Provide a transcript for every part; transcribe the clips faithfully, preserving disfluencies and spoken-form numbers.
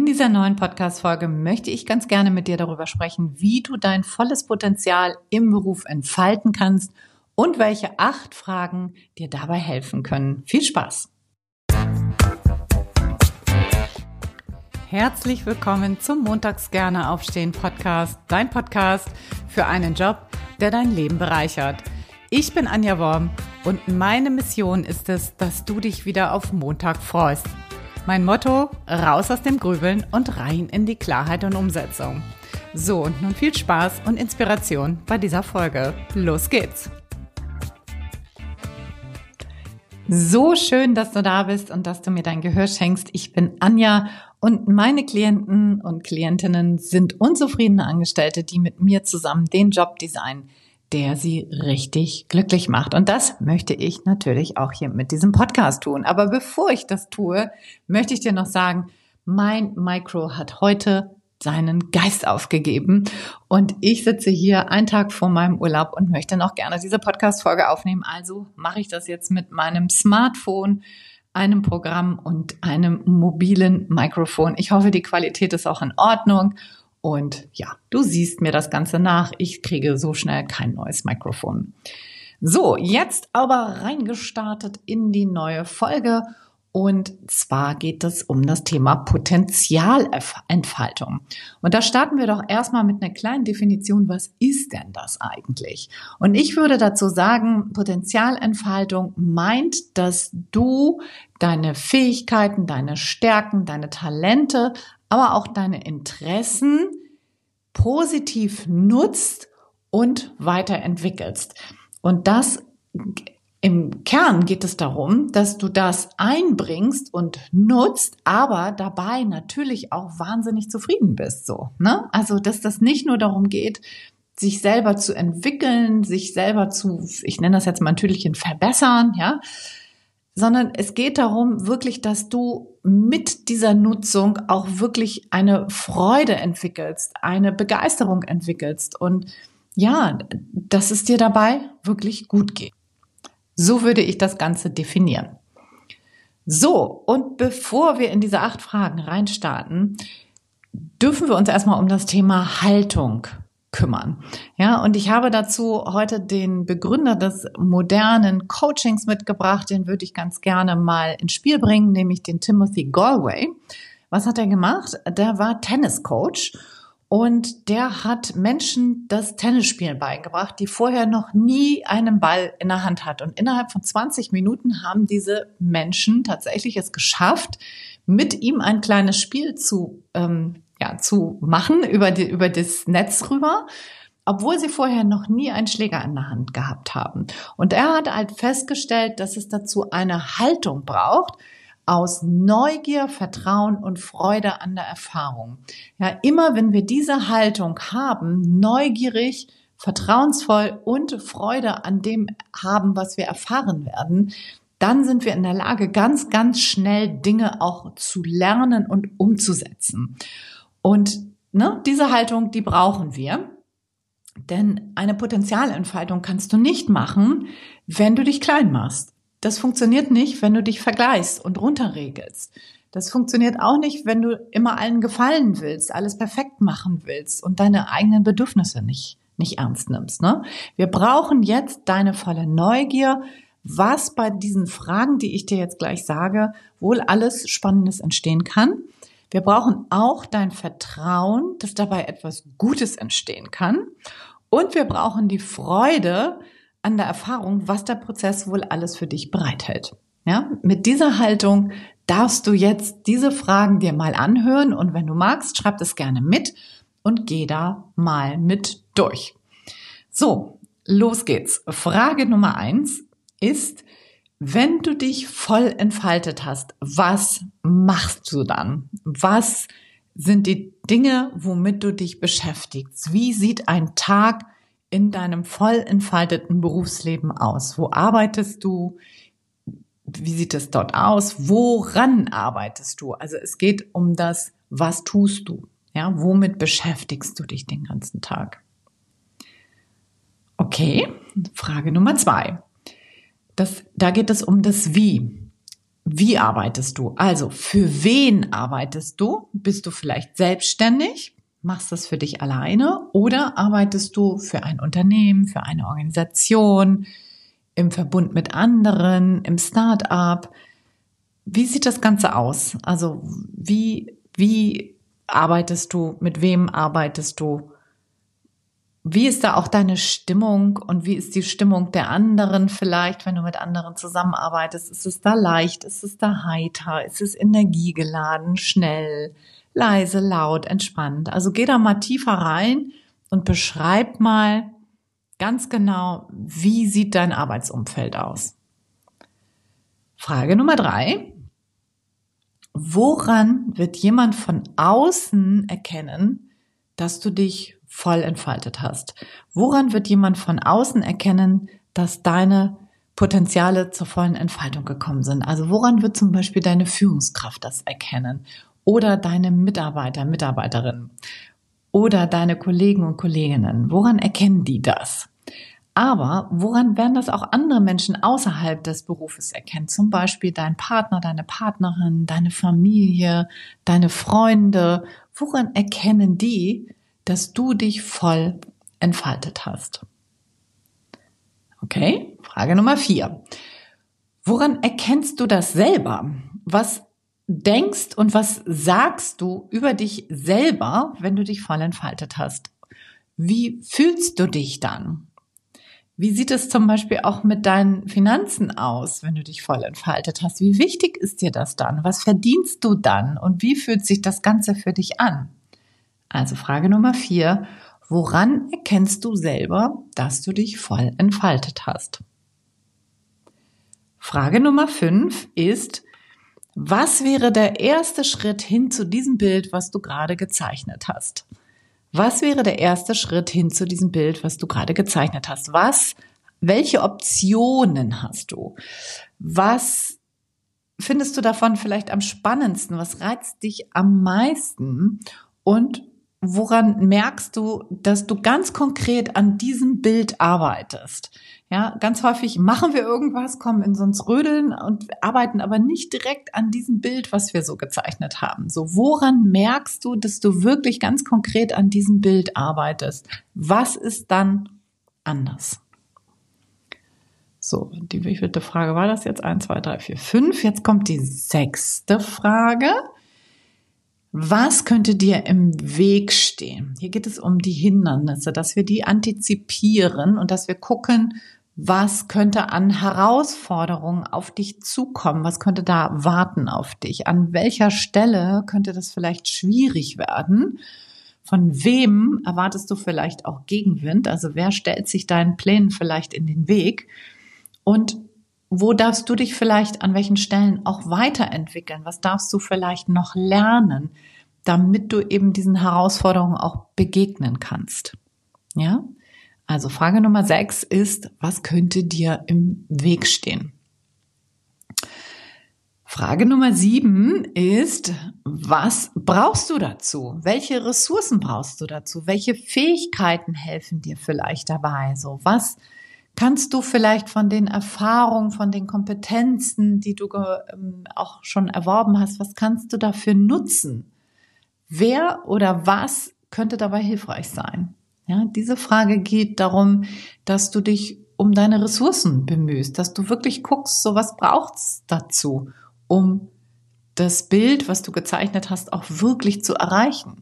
dieser neuen Podcast-Folge möchte ich ganz gerne mit dir darüber sprechen, wie du dein volles Potenzial im Beruf entfalten kannst und welche acht Fragen dir dabei helfen können. Viel Spaß! Herzlich willkommen zum Montags gerne aufstehen Podcast, dein Podcast für einen Job, der dein Leben bereichert. Ich bin Anja Worm und meine Mission ist es, dass du dich wieder auf Montag freust. Mein Motto, raus aus dem Grübeln und rein in die Klarheit und Umsetzung. So, und nun viel Spaß und Inspiration bei dieser Folge. Los geht's! So schön, dass du da bist und dass du mir dein Gehör schenkst. Ich bin Anja und meine Klienten und Klientinnen sind unzufriedene Angestellte, die mit mir zusammen den Job designen, der sie richtig glücklich macht. Und das möchte ich natürlich auch hier mit diesem Podcast tun. Aber bevor ich das tue, möchte ich dir noch sagen, mein Micro hat heute seinen Geist aufgegeben und ich sitze hier einen Tag vor meinem Urlaub und möchte noch gerne diese Podcast-Folge aufnehmen. Also mache ich das jetzt mit meinem Smartphone, einem Programm und einem mobilen Mikrofon. Ich hoffe, die Qualität ist auch in Ordnung. Und ja, du siehst mir das Ganze nach. Ich kriege so schnell kein neues Mikrofon. So, jetzt aber reingestartet in die neue Folge. Und zwar geht es um das Thema Potenzialentfaltung. Und da starten wir doch erstmal mit einer kleinen Definition. Was ist denn das eigentlich? Und ich würde dazu sagen, Potenzialentfaltung meint, dass du deine Fähigkeiten, deine Stärken, deine Talente, aber auch deine Interessen positiv nutzt und weiterentwickelst. Und das im Kern geht es darum, dass du das einbringst und nutzt, aber dabei natürlich auch wahnsinnig zufrieden bist, so, ne? Also, dass das nicht nur darum geht, sich selber zu entwickeln, sich selber zu, ich nenne das jetzt mal ein Tüdelchen, verbessern, ja, sondern es geht darum wirklich, dass du mit dieser Nutzung auch wirklich eine Freude entwickelst, eine Begeisterung entwickelst und ja, dass es dir dabei wirklich gut geht. So würde ich das Ganze definieren. So, und bevor wir in diese acht Fragen reinstarten, dürfen wir uns erstmal um das Thema Haltung kümmern. Ja, und ich habe dazu heute den Begründer des modernen Coachings mitgebracht, den würde ich ganz gerne mal ins Spiel bringen, nämlich den Timothy Galway. Was hat er gemacht? Der war Tenniscoach und der hat Menschen das Tennisspielen beigebracht, die vorher noch nie einen Ball in der Hand hatten. Und innerhalb von zwanzig Minuten haben diese Menschen tatsächlich es geschafft, mit ihm ein kleines Spiel zu ähm, ja, zu machen über die, über das Netz rüber, obwohl sie vorher noch nie einen Schläger in der Hand gehabt haben. Und er hat halt festgestellt, dass es dazu eine Haltung braucht aus Neugier, Vertrauen und Freude an der Erfahrung. Ja, immer wenn wir diese Haltung haben, neugierig, vertrauensvoll und Freude an dem haben, was wir erfahren werden, dann sind wir in der Lage, ganz, ganz schnell Dinge auch zu lernen und umzusetzen. Und ne, diese Haltung, die brauchen wir, denn eine Potenzialentfaltung kannst du nicht machen, wenn du dich klein machst. Das funktioniert nicht, wenn du dich vergleichst und runterregelst. Das funktioniert auch nicht, wenn du immer allen gefallen willst, alles perfekt machen willst und deine eigenen Bedürfnisse nicht, nicht ernst nimmst. Ne? Wir brauchen jetzt deine volle Neugier, was bei diesen Fragen, die ich dir jetzt gleich sage, wohl alles Spannendes entstehen kann. Wir brauchen auch dein Vertrauen, dass dabei etwas Gutes entstehen kann. Und wir brauchen die Freude an der Erfahrung, was der Prozess wohl alles für dich bereithält. Ja, mit dieser Haltung darfst du jetzt diese Fragen dir mal anhören und wenn du magst, schreib das gerne mit und geh da mal mit durch. So, los geht's. Frage Nummer eins ist, wenn du dich voll entfaltet hast, was machst du dann? Was sind die Dinge, womit du dich beschäftigst? Wie sieht ein Tag in deinem voll entfalteten Berufsleben aus? Wo arbeitest du? Wie sieht es dort aus? Woran arbeitest du? Also es geht um das, was tust du? Ja, womit beschäftigst du dich den ganzen Tag? Okay, Frage Nummer zwei. Das, da geht es um das Wie. Wie arbeitest du? Also für wen arbeitest du? Bist du vielleicht selbstständig? Machst das für dich alleine? Oder arbeitest du für ein Unternehmen, für eine Organisation, im Verbund mit anderen, im Start-up? Wie sieht das Ganze aus? Also wie, wie arbeitest du? Mit wem arbeitest du? Wie ist da auch deine Stimmung und wie ist die Stimmung der anderen vielleicht, wenn du mit anderen zusammenarbeitest? Ist es da leicht? Ist es da heiter? Ist es energiegeladen, schnell, leise, laut, entspannt? Also geh da mal tiefer rein und beschreib mal ganz genau, wie sieht dein Arbeitsumfeld aus? Frage Nummer drei. Woran wird jemand von außen erkennen, dass du dich voll entfaltet hast? Woran wird jemand von außen erkennen, dass deine Potenziale zur vollen Entfaltung gekommen sind? Also woran wird zum Beispiel deine Führungskraft das erkennen? Oder deine Mitarbeiter, Mitarbeiterinnen? Oder deine Kollegen und Kolleginnen? Woran erkennen die das? Aber woran werden das auch andere Menschen außerhalb des Berufes erkennen? Zum Beispiel dein Partner, deine Partnerin, deine Familie, deine Freunde. Woran erkennen die, dass du dich voll entfaltet hast? Okay, Frage Nummer vier. Woran erkennst du das selber? Was denkst und was sagst du über dich selber, wenn du dich voll entfaltet hast? Wie fühlst du dich dann? Wie sieht es zum Beispiel auch mit deinen Finanzen aus, wenn du dich voll entfaltet hast? Wie wichtig ist dir das dann? Was verdienst du dann? Und wie fühlt sich das Ganze für dich an? Also Frage Nummer vier. Woran erkennst du selber, dass du dich voll entfaltet hast? Frage Nummer fünf ist, was wäre der erste Schritt hin zu diesem Bild, was du gerade gezeichnet hast? Was wäre der erste Schritt hin zu diesem Bild, was du gerade gezeichnet hast? Was, welche Optionen hast du? Was findest du davon vielleicht am spannendsten? Was reizt dich am meisten? Und woran merkst du, dass du ganz konkret an diesem Bild arbeitest? Ja, ganz häufig machen wir irgendwas, kommen in so ins Rödeln und arbeiten aber nicht direkt an diesem Bild, was wir so gezeichnet haben. So, woran merkst du, dass du wirklich ganz konkret an diesem Bild arbeitest? Was ist dann anders? So, die wievielte Frage war das jetzt? Eins, zwei, drei, vier, fünf. Jetzt kommt die sechste Frage. Was könnte dir im Weg stehen? Hier geht es um die Hindernisse, dass wir die antizipieren und dass wir gucken, was könnte an Herausforderungen auf dich zukommen? Was könnte da warten auf dich? An welcher Stelle könnte das vielleicht schwierig werden? Von wem erwartest du vielleicht auch Gegenwind? Also wer stellt sich deinen Plänen vielleicht in den Weg? Und wo darfst du dich vielleicht an welchen Stellen auch weiterentwickeln? Was darfst du vielleicht noch lernen, damit du eben diesen Herausforderungen auch begegnen kannst? Ja? Also Frage Nummer sechs ist, was könnte dir im Weg stehen? Frage Nummer sieben ist, was brauchst du dazu? Welche Ressourcen brauchst du dazu? Welche Fähigkeiten helfen dir vielleicht dabei? So, was kannst du vielleicht von den Erfahrungen, von den Kompetenzen, die du ähm, auch schon erworben hast, was kannst du dafür nutzen? Wer oder was könnte dabei hilfreich sein? Ja, diese Frage geht darum, dass du dich um deine Ressourcen bemühst, dass du wirklich guckst, so was braucht's dazu, um das Bild, was du gezeichnet hast, auch wirklich zu erreichen.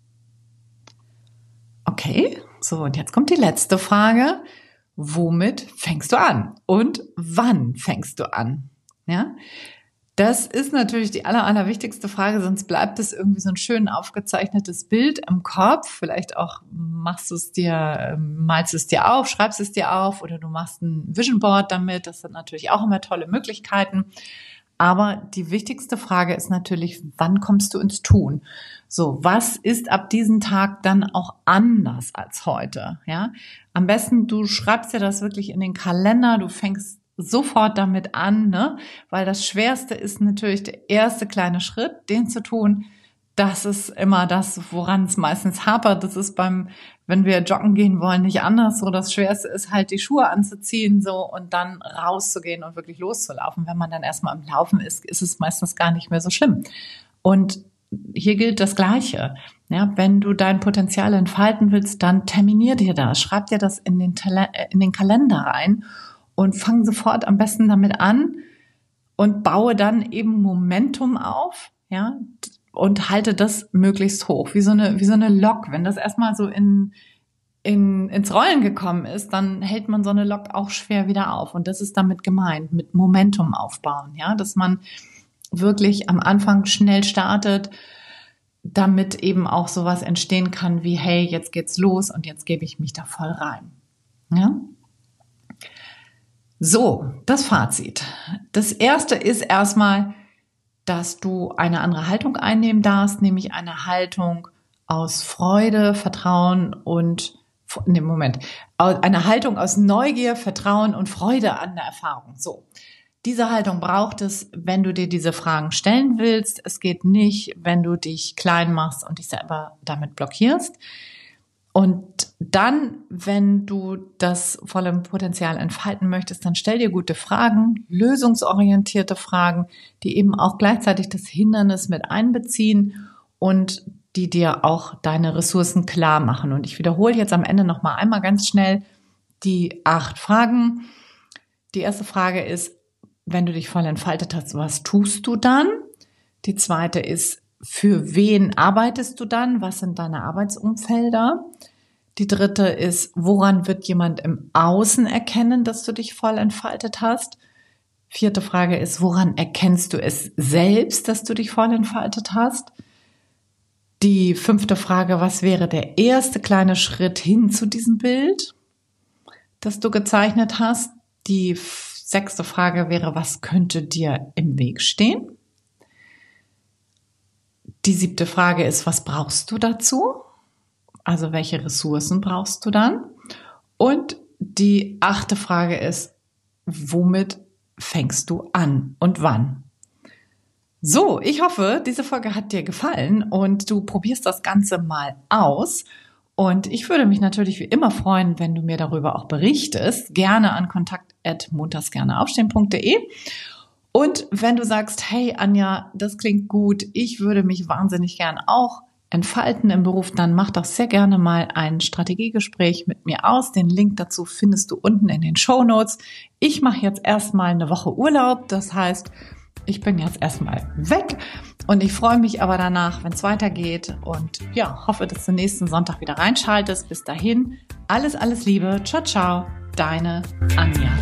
Okay, so und jetzt kommt die letzte Frage. Womit fängst du an? Und wann fängst du an? Ja, das ist natürlich die aller, aller wichtigste Frage, sonst bleibt es irgendwie so ein schön aufgezeichnetes Bild im Kopf. Vielleicht auch machst du es dir, malst es dir auf, schreibst es dir auf oder du machst ein Vision Board damit. Das sind natürlich auch immer tolle Möglichkeiten. Aber die wichtigste Frage ist natürlich, wann kommst du ins Tun? So, was ist ab diesem Tag dann auch anders als heute? Ja, am besten du schreibst dir das wirklich in den Kalender, du fängst sofort damit an, ne? Weil das Schwerste ist natürlich der erste kleine Schritt, den zu tun. Das ist immer das, woran es meistens hapert. Das ist beim wenn wir joggen gehen wollen, nicht anders. So, das Schwerste ist halt, die Schuhe anzuziehen, so, und dann rauszugehen und wirklich loszulaufen. Wenn man dann erstmal am Laufen ist, ist es meistens gar nicht mehr so schlimm. Und hier gilt das Gleiche. Ja, wenn du dein Potenzial entfalten willst, dann terminier dir das. Schreib dir das in den, Tele- in den Kalender rein und fang sofort am besten damit an und baue dann eben Momentum auf, ja, und halte das möglichst hoch, wie so eine, wie so eine Lok. Wenn das erstmal so in, in, ins Rollen gekommen ist, dann hält man so eine Lok auch schwer wieder auf. Und das ist damit gemeint, mit Momentum aufbauen, ja, dass man wirklich am Anfang schnell startet, damit eben auch sowas entstehen kann wie, hey, jetzt geht's los und jetzt gebe ich mich da voll rein. Ja? So, das Fazit. Das erste ist erstmal, dass du eine andere Haltung einnehmen darfst, nämlich eine Haltung aus Freude, Vertrauen und, ne, Moment, eine Haltung aus Neugier, Vertrauen und Freude an der Erfahrung. So. Diese Haltung braucht es, wenn du dir diese Fragen stellen willst. Es geht nicht, wenn du dich klein machst und dich selber damit blockierst. Und dann, wenn du das volle Potenzial entfalten möchtest, dann stell dir gute Fragen, lösungsorientierte Fragen, die eben auch gleichzeitig das Hindernis mit einbeziehen und die dir auch deine Ressourcen klar machen. Und ich wiederhole jetzt am Ende noch mal einmal ganz schnell die acht Fragen. Die erste Frage ist, wenn du dich voll entfaltet hast, was tust du dann? Die zweite ist, für wen arbeitest du dann? Was sind deine Arbeitsumfelder? Die dritte ist, woran wird jemand im Außen erkennen, dass du dich voll entfaltet hast? Vierte Frage ist, woran erkennst du es selbst, dass du dich voll entfaltet hast? Die fünfte Frage, was wäre der erste kleine Schritt hin zu diesem Bild, das du gezeichnet hast? Die sechste Frage wäre, was könnte dir im Weg stehen? Die siebte Frage ist, was brauchst du dazu? Also welche Ressourcen brauchst du dann? Und die achte Frage ist, womit fängst du an und wann? So, ich hoffe, diese Folge hat dir gefallen und du probierst das Ganze mal aus. Und ich würde mich natürlich wie immer freuen, wenn du mir darüber auch berichtest. Gerne an kontakt at montagsgerneaufstehen punkt de. Und wenn du sagst, hey Anja, das klingt gut, ich würde mich wahnsinnig gern auch entfalten im Beruf, dann mach doch sehr gerne mal ein Strategiegespräch mit mir aus. Den Link dazu findest du unten in den Shownotes. Ich mache jetzt erstmal eine Woche Urlaub, das heißt, ich bin jetzt erstmal weg und ich freue mich aber danach, wenn es weitergeht und ja, hoffe, dass du nächsten Sonntag wieder reinschaltest. Bis dahin, alles, alles Liebe. Ciao, ciao, deine Anja.